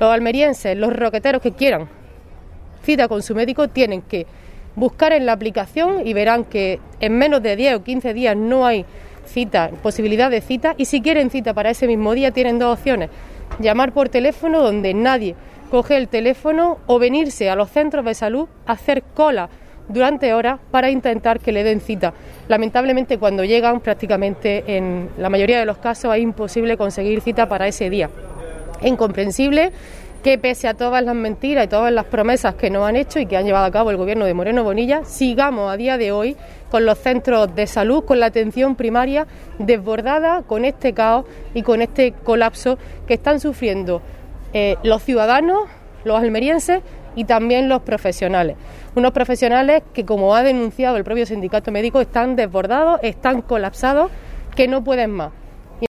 Los almerienses, los roqueteros que quieran cita con su médico tienen que buscar en la aplicación y verán que en menos de 10 o 15 días no hay cita, posibilidad de cita, y si quieren cita para ese mismo día tienen dos opciones: llamar por teléfono, donde nadie coge el teléfono, o venirse a los centros de salud a hacer cola durante horas para intentar que le den cita. Lamentablemente, cuando llegan, prácticamente en la mayoría de los casos es imposible conseguir cita para ese día. Es incomprensible que, pese a todas las mentiras y todas las promesas que nos han hecho y que han llevado a cabo el gobierno de Moreno Bonilla, sigamos a día de hoy con los centros de salud, con la atención primaria desbordada, con este caos y con este colapso que están sufriendo los ciudadanos, los almerienses y también los profesionales. Unos profesionales que, como ha denunciado el propio sindicato médico, están desbordados, están colapsados, que no pueden más.